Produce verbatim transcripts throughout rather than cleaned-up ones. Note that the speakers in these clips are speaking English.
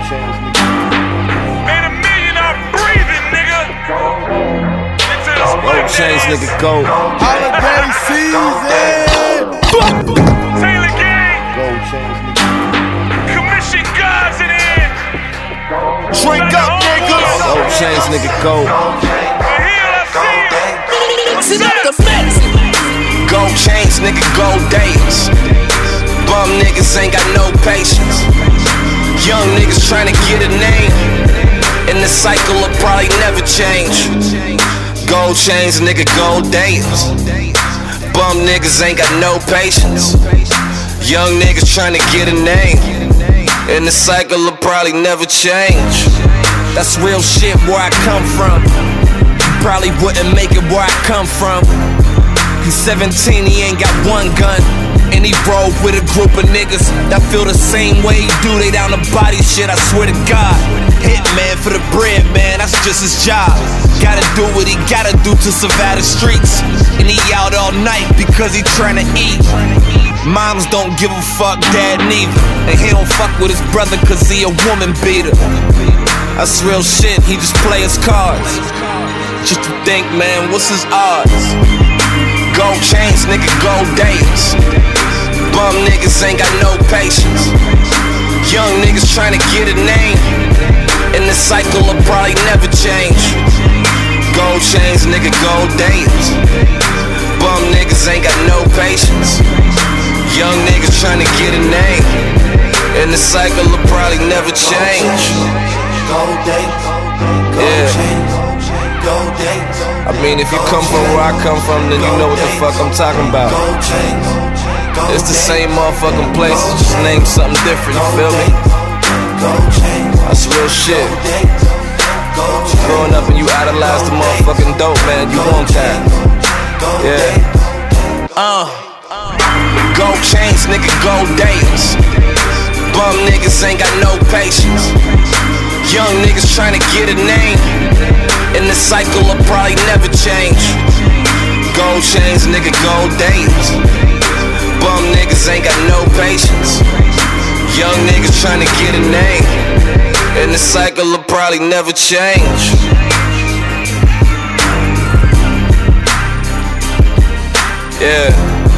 chains, nigga. Made a million off breathing, nigga. Into this Gold chains, nigga, gold. Holiday season. Taylor Gang. Gold chains, nigga. Commission guys in here. Drink up, niggas. Gold chains, nigga, gold. The heel I see Sit up the mix. Gold chains, nigga, gold days. Bum niggas ain't got no patience. Young niggas tryna get a name, and the cycle will probably never change. Gold chains, nigga, gold days. Bum niggas ain't got no patience. Young niggas tryna get a name, and the cycle will probably never change. That's real shit where I come from. You probably wouldn't make it where I come from. He's seventeen, he ain't got one gun, and he rolled with a group of niggas that feel the same way he do. They down the body shit, I swear to God. Hitman for the bread, man, that's just his job. Gotta do what he gotta do to survive the streets, and he out all night because he tryna eat. Moms don't give a fuck, dad neither, and he don't fuck with his brother cause he a woman beater. That's real shit, he just play his cards. Just to think, man, what's his odds? Gold chains, nigga, gold days. Bum niggas ain't got no patience. Young niggas tryna get a name, and the cycle will probably never change. Gold chains, nigga, gold days. Bum niggas ain't got no patience. Young niggas tryna get a name, and the cycle will probably never change. Gold days, gold chains, gold days. I mean, if you come from where I come from, then you know what the fuck I'm talking about. It's the same motherfucking places, just name something different, you feel me? That's real shit. Growing up and you idolize the motherfucking dope, man, you want that. Yeah. Uh. Gold chains, nigga, gold days. Bum niggas ain't got no patience. Young niggas tryna get a name, and the cycle will probably never change. Gold chains, nigga, gold days. Bum niggas ain't got no patience. Young niggas tryna get a name, and the cycle will probably never change. Yeah.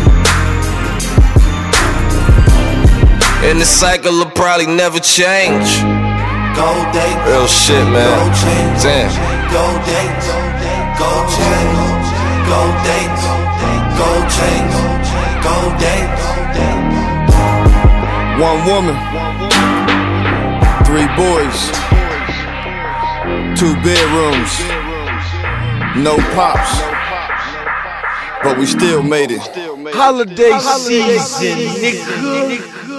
And the cycle will probably never change. Gold days, real shit, man. Gold chains, damn. Gold days, gold chains, gold days, gold chains, gold days. One woman, three boys, two bedrooms, no pops, but we still made it. Holiday season, nigga.